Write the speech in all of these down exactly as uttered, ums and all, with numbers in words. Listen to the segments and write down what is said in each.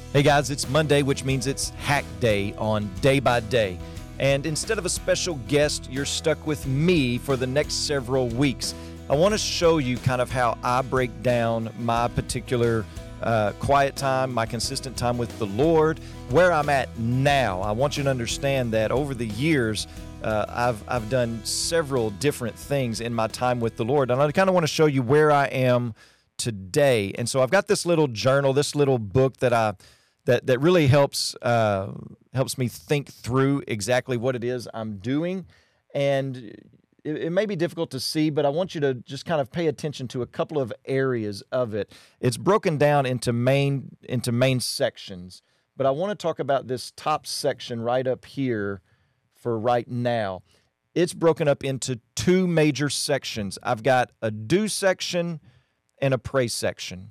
Hey guys, it's Monday, which means it's Hack Day on Day by Day. And instead of a special guest, you're stuck with me for the next several weeks. I want to show you kind of how I break down my particular uh, quiet time, my consistent time with the Lord, where I'm at now. I want you to understand that over the years, uh, I've I've done several different things in my time with the Lord. And I kind of want to show you where I am today. And so I've got this little journal, this little book that I that that really helps uh, helps me think through exactly what it is I'm doing. And it, it may be difficult to see, but I want you to just kind of pay attention to a couple of areas of it. It's broken down into main into main sections, but I want to talk about this top section right up here for right now. It's broken up into two major sections. I've got a do section and a pray section.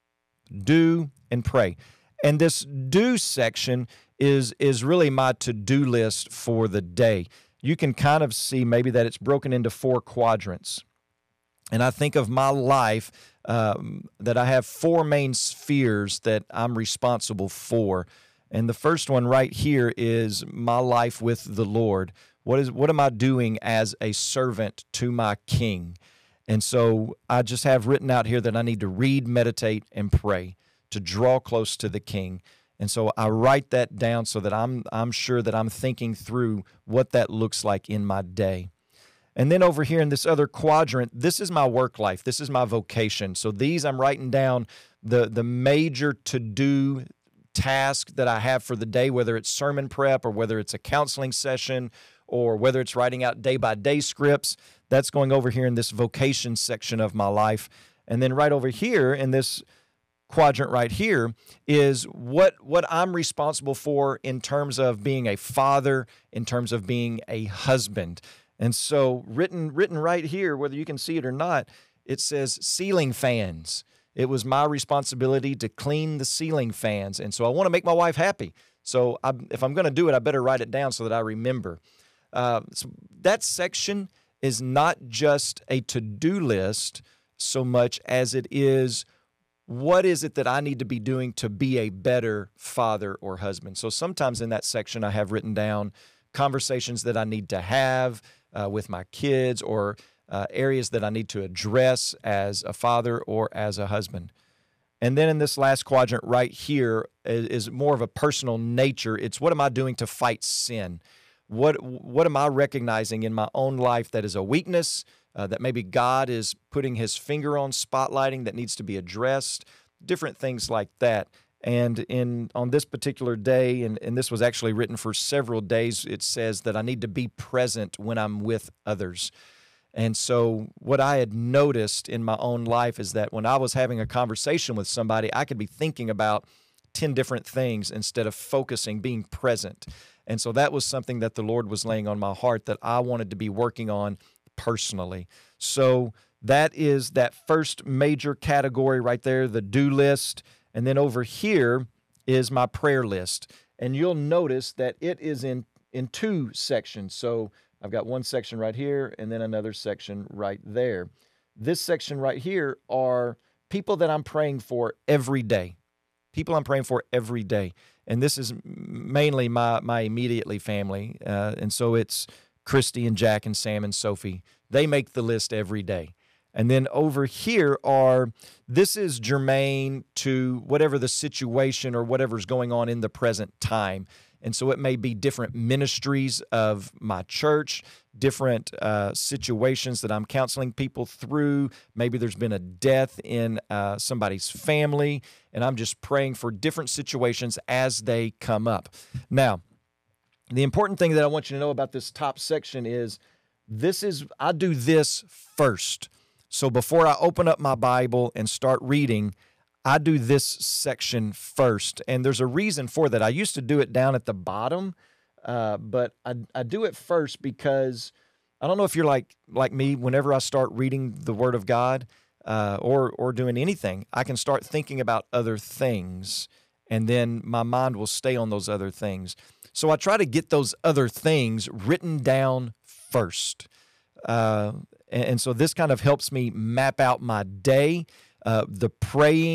Do and pray. And this do section is is really my to-do list for the day. You can kind of see maybe that it's broken into four quadrants. And I think of my life um, that I have four main spheres that I'm responsible for. And the first one right here is my life with the Lord. What is what am I doing as a servant to my King? And so I just have written out here that I need to read, meditate, and pray to draw close to the King. And so I write that down so that I'm I'm sure that I'm thinking through what that looks like in my day. And then over here in this other quadrant, this is my work life. This is my vocation. So these I'm writing down the, the major to-do task that I have for the day, whether it's sermon prep or whether it's a counseling session or whether it's writing out day-by-day scripts. That's going over here in this vocation section of my life. And then right over here in this quadrant right here is what what I'm responsible for in terms of being a father, in terms of being a husband. And so written written right here, whether you can see it or not, it says ceiling fans. It was my responsibility to clean the ceiling fans. And so I want to make my wife happy. So I, if I'm going to do it, I better write it down so that I remember. Uh, so that section is not just a to-do list so much as it is what is it that I need to be doing to be a better father or husband? So sometimes in that section I have written down conversations that I need to have uh, with my kids or uh, areas that I need to address as a father or as a husband. And then in this last quadrant right here is, is more of a personal nature. It's what am I doing to fight sin? What, what am I recognizing in my own life that is a weakness, Uh, that maybe God is putting his finger on, spotlighting that needs to be addressed, different things like that. And in on this particular day, and, and this was actually written for several days, it says that I need to be present when I'm with others. And so what I had noticed in my own life is that when I was having a conversation with somebody, I could be thinking about ten different things instead of focusing, being present. And so that was something that the Lord was laying on my heart that I wanted to be working on personally. So that is that first major category right there, the do list. And then over here is my prayer list. And you'll notice that it is in, in two sections. So I've got one section right here and then another section right there. This section right here are people that I'm praying for every day. People I'm praying for every day. And this is mainly my, my immediately family. Uh, and so it's Christy and Jack and Sam and Sophie. They make the list every day. And then over here are, this is germane to whatever the situation or whatever's going on in the present time. And so it may be different ministries of my church, different uh, situations that I'm counseling people through. Maybe there's been a death in uh, somebody's family, and I'm just praying for different situations as they come up. Now, the important thing that I want you to know about this top section is this is, I do this first. So before I open up my Bible and start reading, I do this section first. And there's a reason for that. I used to do it down at the bottom, uh, but I, I do it first because I don't know if you're like like me, whenever I start reading the Word of God uh, or or doing anything, I can start thinking about other things, and then my mind will stay on those other things. So I try to get those other things written down first. Uh, and, and so this kind of helps me map out my day. Uh, the praying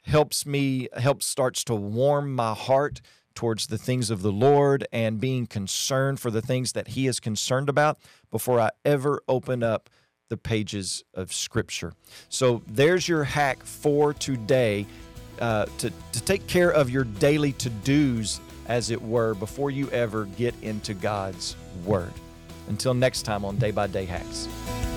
helps me, helps starts to warm my heart towards the things of the Lord and being concerned for the things that He is concerned about before I ever open up the pages of Scripture. So there's your hack for today, uh, to, to take care of your daily to-dos, as it were, before you ever get into God's Word. Until next time on Day by Day Hacks.